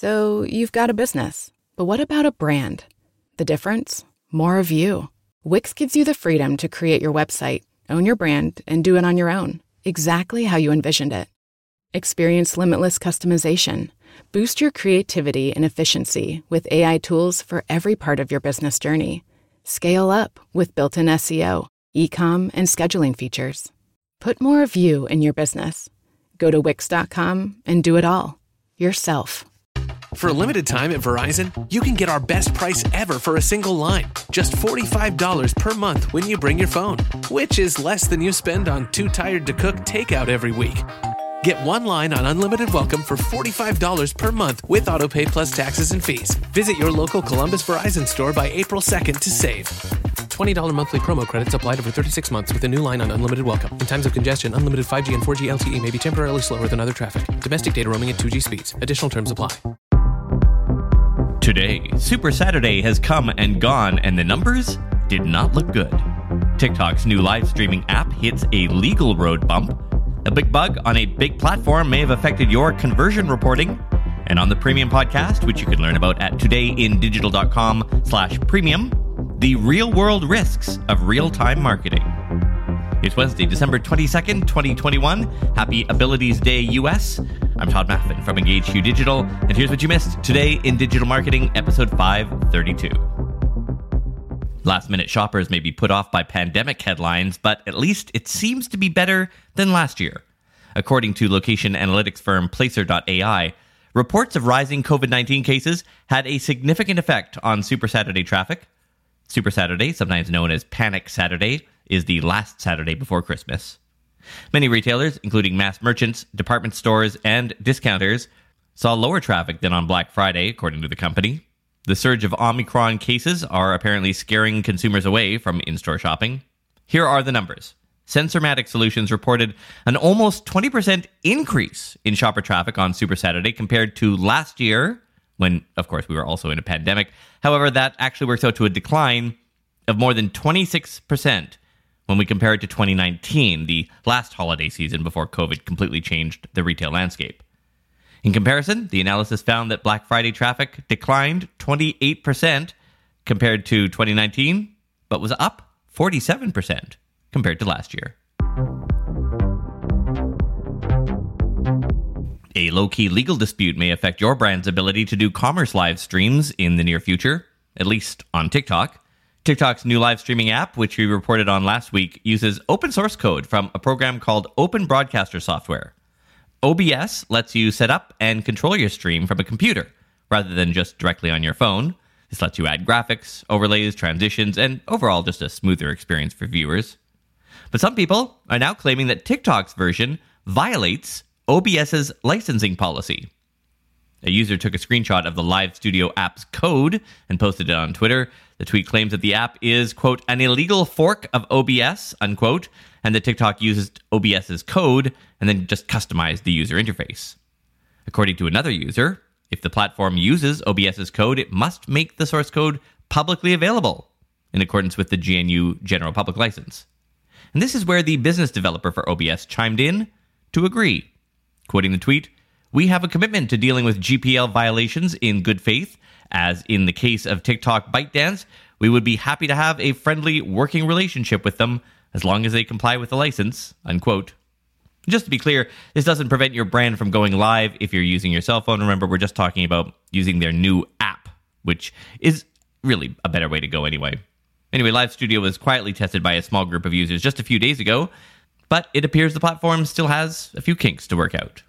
So you've got a business. But what about a brand? The difference? More of you. Wix gives you the freedom to create your website, own your brand, and do it on your own, exactly how you envisioned it. Experience limitless customization. Boost your creativity and efficiency with AI tools for every part of your business journey. Scale up with built-in SEO, e-com, and scheduling features. Put more of you in your business. Go to Wix.com and do it all yourself. For a limited time at Verizon, you can get our best price ever for a single line. Just $45 per month when you bring your phone, which is less than you spend on Too Tired to Cook takeout every week. Get one line on Unlimited Welcome for $45 per month with AutoPay plus taxes and fees. Visit your local Columbus Verizon store by April 2nd to save. $20 monthly promo credits applied over 36 months with a new line on Unlimited Welcome. In times of congestion, unlimited 5G and 4G LTE may be temporarily slower than other traffic. Domestic data roaming at 2G speeds. Additional terms apply. Today, Super Saturday has come and gone, and the numbers did not look good. TikTok's new live streaming app hits a legal road bump. A big bug on a big platform may have affected your conversion reporting. And on the Premium podcast, which you can learn about at todayindigital.com/premium, the real-world risks of real-time marketing. It's Wednesday, December 22nd, 2021. Happy Abilities Day, US. I'm Todd Maffin from EngageQ Digital, and here's what you missed today in Digital Marketing, episode 532. Last-minute shoppers may be put off by pandemic headlines, but at least it seems to be better than last year. According to location analytics firm Placer.ai, reports of rising COVID-19 cases had a significant effect on Super Saturday traffic. Super Saturday, sometimes known as Panic Saturday, is the last Saturday before Christmas. Many retailers, including mass merchants, department stores, and discounters, saw lower traffic than on Black Friday, according to the company. The surge of Omicron cases are apparently scaring consumers away from in-store shopping. Here are the numbers. Sensormatic Solutions reported an almost 20% increase in shopper traffic on Super Saturday compared to last year, when, of course, we were also in a pandemic. However, that actually works out to a decline of more than 26% when we compare it to 2019, the last holiday season before COVID completely changed the retail landscape. In comparison, the analysis found that Black Friday traffic declined 28% compared to 2019, but was up 47% compared to last year. A low-key legal dispute may affect your brand's ability to do commerce live streams in the near future, at least on TikTok. TikTok's new live streaming app, which we reported on last week, uses open source code from a program called Open Broadcaster Software. OBS lets you set up and control your stream from a computer, rather than just directly on your phone. This lets you add graphics, overlays, transitions, and overall just a smoother experience for viewers. But some people are now claiming that TikTok's version violates OBS's licensing policy. A user took a screenshot of the Live Studio app's code and posted it on Twitter. The tweet claims that the app is, quote, an illegal fork of OBS, unquote, and that TikTok uses OBS's code and then just customized the user interface. According to another user, if the platform uses OBS's code, it must make the source code publicly available in accordance with the GNU General Public License. And this is where the business developer for OBS chimed in to agree. Quoting the tweet, "We have a commitment to dealing with GPL violations in good faith. As in the case of TikTok ByteDance, we would be happy to have a friendly working relationship with them as long as they comply with the license," unquote. Just to be clear, this doesn't prevent your brand from going live if you're using your cell phone. Remember, we're just talking about using their new app, which is really a better way to go anyway. Anyway, Live Studio was quietly tested by a small group of users just a few days ago, but it appears the platform still has a few kinks to work out.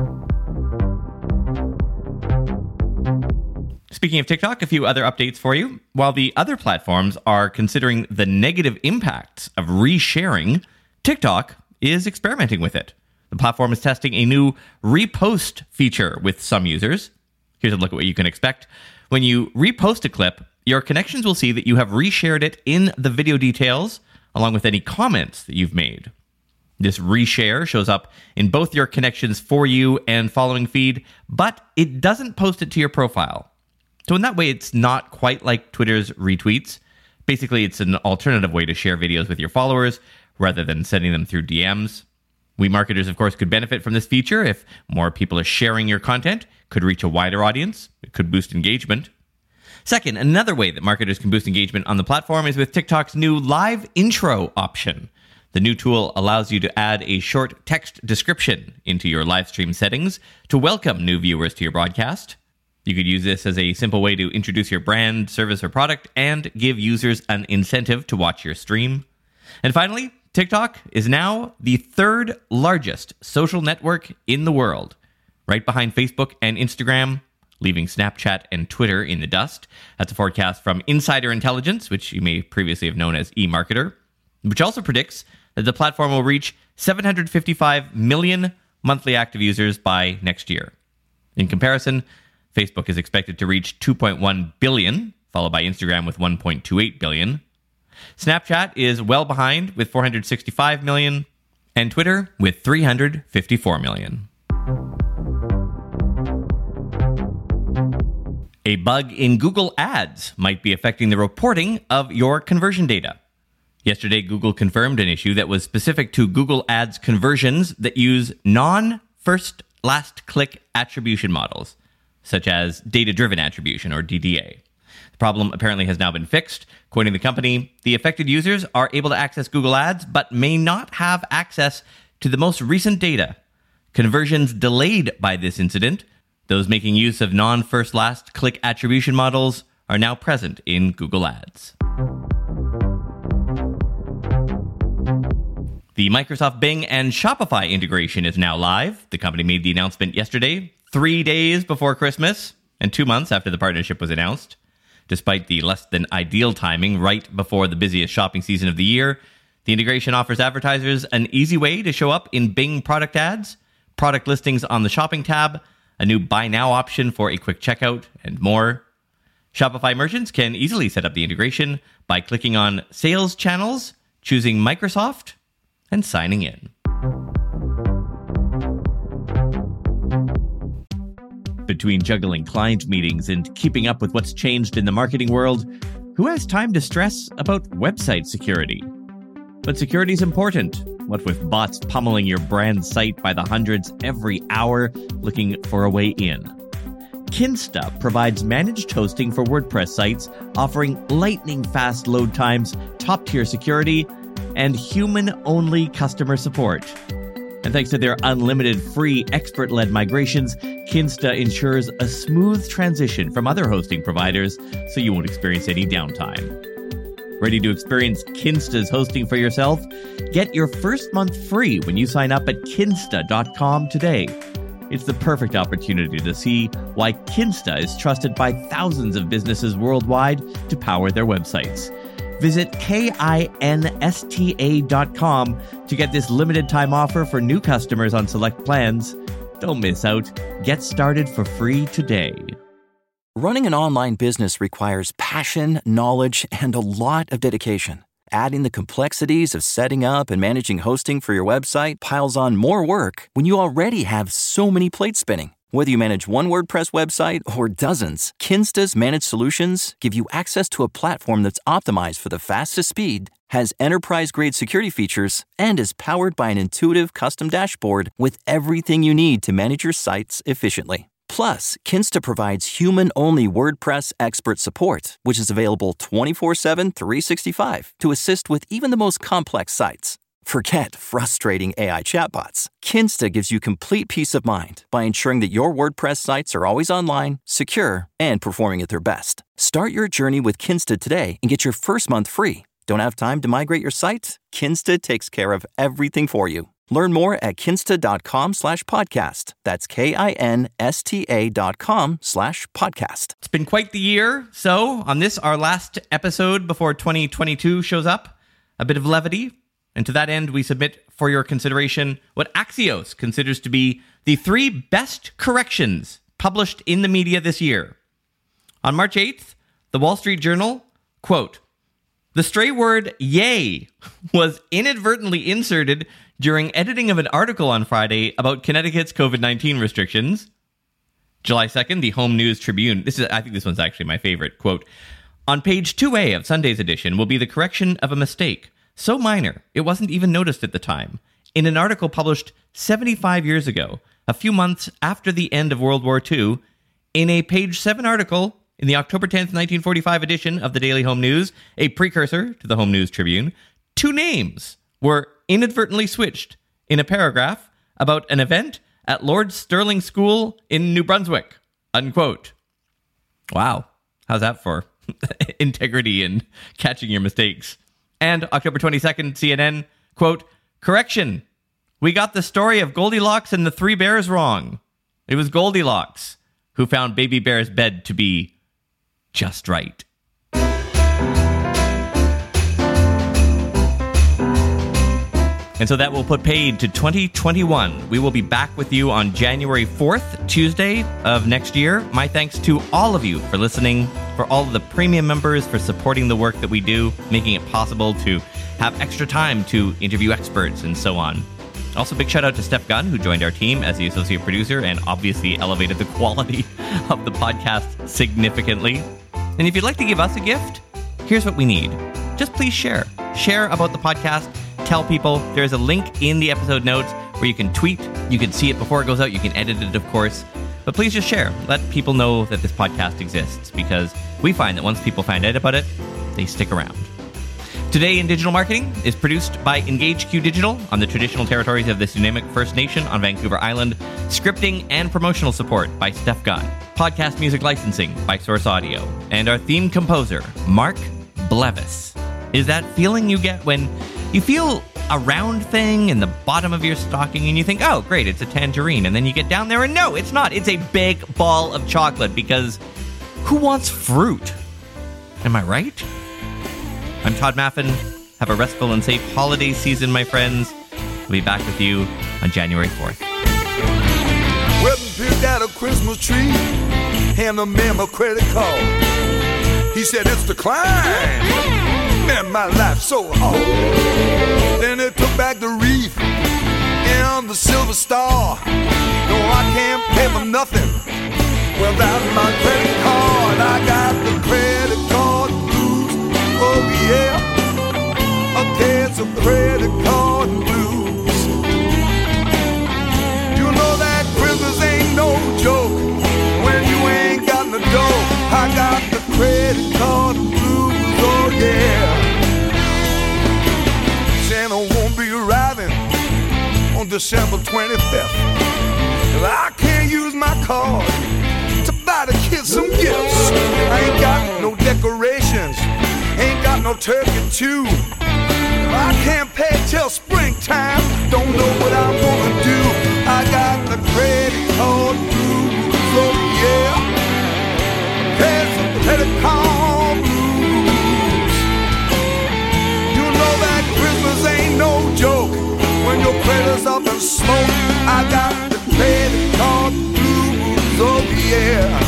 Speaking of TikTok, a few other updates for you. While the other platforms are considering the negative impacts of resharing, TikTok is experimenting with it. The platform is testing a new repost feature with some users. Here's a look at what you can expect. When you repost a clip, your connections will see that you have reshared it in the video details, along with any comments that you've made. This reshare shows up in both your connections for you and following feed, but it doesn't post it to your profile. So in that way, it's not quite like Twitter's retweets. Basically, it's an alternative way to share videos with your followers rather than sending them through DMs. We marketers, of course, could benefit from this feature if more people are sharing your content, could reach a wider audience, it could boost engagement. Second, another way that marketers can boost engagement on the platform is with TikTok's new live intro option. The new tool allows you to add a short text description into your live stream settings to welcome new viewers to your broadcast. You could use this as a simple way to introduce your brand, service, or product and give users an incentive to watch your stream. And finally, TikTok is now the third largest social network in the world, right behind Facebook and Instagram, leaving Snapchat and Twitter in the dust. That's a forecast from Insider Intelligence, which you may previously have known as eMarketer, which also predicts that the platform will reach 755 million monthly active users by next year. In comparison, Facebook is expected to reach 2.1 billion, followed by Instagram with 1.28 billion. Snapchat is well behind with 465 million, and Twitter with 354 million. A bug in Google Ads might be affecting the reporting of your conversion data. Yesterday, Google confirmed an issue that was specific to Google Ads conversions that use non-first last click attribution models, such as data-driven attribution, or DDA. The problem apparently has now been fixed. Quoting the company, the affected users are able to access Google Ads, but may not have access to the most recent data. Conversions delayed by this incident, those making use of non-first last click attribution models, are now present in Google Ads. The Microsoft Bing and Shopify integration is now live. The company made the announcement yesterday, 3 days before Christmas, and 2 months after the partnership was announced. Despite the less than ideal timing right before the busiest shopping season of the year, the integration offers advertisers an easy way to show up in Bing product ads, product listings on the shopping tab, a new buy now option for a quick checkout, and more. Shopify merchants can easily set up the integration by clicking on Sales Channels, choosing Microsoft, and signing in. Between juggling client meetings and keeping up with what's changed in the marketing world, who has time to stress about website security? But security is important. What with bots pummeling your brand site by the hundreds every hour, looking for a way in? Kinsta provides managed hosting for WordPress sites, offering lightning-fast load times, top-tier security, and human-only customer support. And thanks to their unlimited free expert-led migrations, Kinsta ensures a smooth transition from other hosting providers so you won't experience any downtime. Ready to experience Kinsta's hosting for yourself? Get your first month free when you sign up at kinsta.com today. It's the perfect opportunity to see why Kinsta is trusted by thousands of businesses worldwide to power their websites. Visit kinsta.com to get this limited time offer for new customers on select plans. Don't miss out. Get started for free today. Running an online business requires passion, knowledge, and a lot of dedication. Adding the complexities of setting up and managing hosting for your website piles on more work when you already have so many plates spinning. Whether you manage one WordPress website or dozens, Kinsta's managed solutions give you access to a platform that's optimized for the fastest speed, has enterprise-grade security features, and is powered by an intuitive custom dashboard with everything you need to manage your sites efficiently. Plus, Kinsta provides human-only WordPress expert support, which is available 24/7, 365 to assist with even the most complex sites. Forget frustrating AI chatbots. Kinsta gives you complete peace of mind by ensuring that your WordPress sites are always online, secure, and performing at their best. Start your journey with Kinsta today and get your first month free. Don't have time to migrate your site? Kinsta takes care of everything for you. Learn more at kinsta.com/podcast. That's KINSTA.com/podcast. It's been quite the year. So on this, our last episode before 2022 shows up, a bit of levity. And to that end, we submit for your consideration what Axios considers to be the 3 best corrections published in the media this year. On March 8th, the Wall Street Journal, quote, "The stray word yay was inadvertently inserted during editing of an article on Friday about Connecticut's COVID-19 restrictions." July 2nd, the Home News Tribune, I think this one's actually my favorite, quote, "On page 2A of Sunday's edition will be the correction of a mistake. So minor, it wasn't even noticed at the time. in an article published 75 years ago, a few months after the end of World War II, in a page 7 article in the October 10th, 1945 edition of the Daily Home News, a precursor to the Home News Tribune, 2 names were inadvertently switched in a paragraph about an event at Lord Stirling School in New Brunswick, unquote. Wow. How's that for integrity and catching your mistakes? And October 22nd, CNN, quote, correction. We got the story of Goldilocks and the 3 bears wrong. It was Goldilocks who found Baby Bear's bed to be just right. And so that will put paid to 2021. We will be back with you on January 4th, Tuesday of next year. My thanks to all of you for listening, for all of the premium members for supporting the work that we do, making it possible to have extra time to interview experts and so on. Also, big shout out to Steph Gunn, who joined our team as the associate producer and obviously elevated the quality of the podcast significantly. And if you'd like to give us a gift, here's what we need. Just please share. Share about the podcast. Tell people. There's a link in the episode notes where you can tweet. You can see it before it goes out. You can edit it, of course. But please just share. Let people know that this podcast exists, because we find that once people find out about it, they stick around. Today in Digital Marketing is produced by EngageQ Digital on the traditional territories of the Tsunamic First Nation on Vancouver Island. Scripting and promotional support by Steph Gunn. Podcast music licensing by Source Audio. And our theme composer, Mark Blevis. Is that feeling you get when you feel a round thing in the bottom of your stocking and you think, oh, great, it's a tangerine. And then you get down there and no, it's not. It's a big ball of chocolate, because who wants fruit? Am I right? I'm Todd Maffin. Have a restful and safe holiday season, my friends. We'll be back with you on January 4th. Went and picked out a Christmas tree, hand the man my credit card. He said, it's declined. Man, my life's so hard. Then they took back the wreath and the silver star. No, I can't pay for nothing without my credit card. I got the credit card blues. Oh yeah, a case of credit card blues. You know that Christmas ain't no joke when you ain't got no dough. I got the credit card blues. Oh yeah. Santa won't be arriving on December 25th. I can't use my card to buy the kids some gifts. I ain't got no decorations, ain't got no turkey too. I can't pay till springtime, don't know what I'm gonna do. I got the credit card blues, oh yeah. Pay some credit card blues. You know that Christmas ain't no joke when your credit's up in smoke. I got the credit card blues, oh yeah.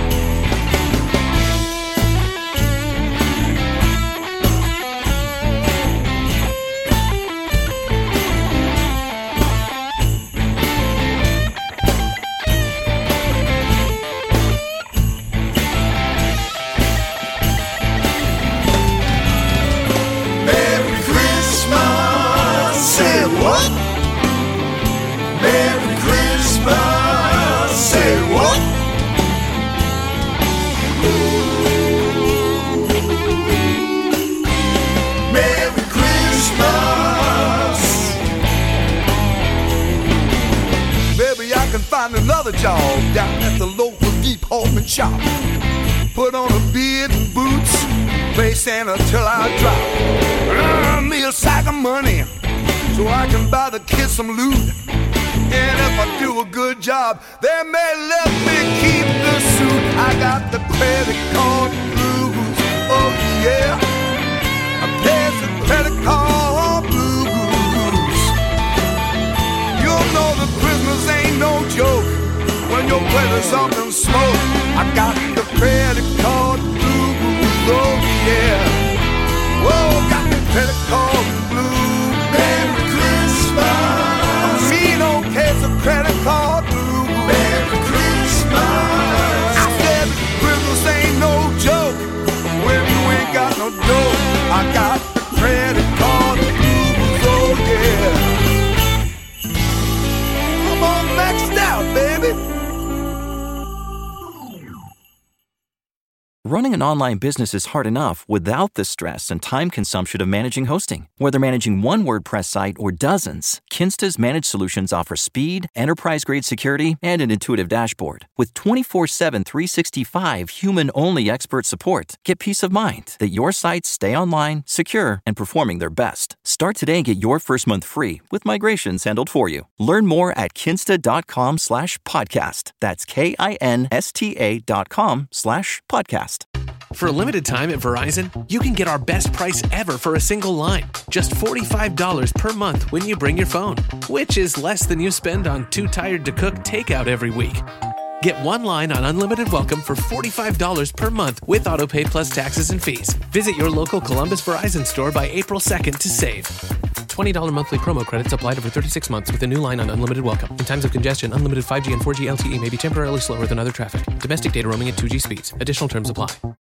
Find another job down at the local department shop. Put on a beard and boots, play Santa till I drop. Earn me a sack of money so I can buy the kids some loot. And if I do a good job, they may let me keep the suit. I got the credit card blues, oh yeah. I pay some credit card blues. You know the Christmas ain't no joke when your credit's up in smoke. I got the credit card blues, oh yeah. Whoa, got the credit card blues. Merry Christmas. A mean old case of credit card blues. Merry Christmas. I said Christmas ain't no joke when you ain't got no dough. I got the credit card blues, oh yeah. Running an online business is hard enough without the stress and time consumption of managing hosting. Whether managing one WordPress site or dozens, Kinsta's managed solutions offer speed, enterprise-grade security, and an intuitive dashboard. With 24/7 365 human-only expert support, get peace of mind that your sites stay online, secure, and performing their best. Start today and get your first month free with migrations handled for you. Learn more at kinsta.com/podcast. That's KINSTA.com/podcast. For a limited time at Verizon, you can get our best price ever for a single line. Just $45 per month when you bring your phone, which is less than you spend on Too Tired to Cook takeout every week. Get one line on Unlimited Welcome for $45 per month with AutoPay plus taxes and fees. Visit your local Columbus Verizon store by April 2nd to save. $20 monthly promo credits applied over 36 months with a new line on Unlimited Welcome. In times of congestion, unlimited 5G and 4G LTE may be temporarily slower than other traffic. Domestic data roaming at 2G speeds. Additional terms apply.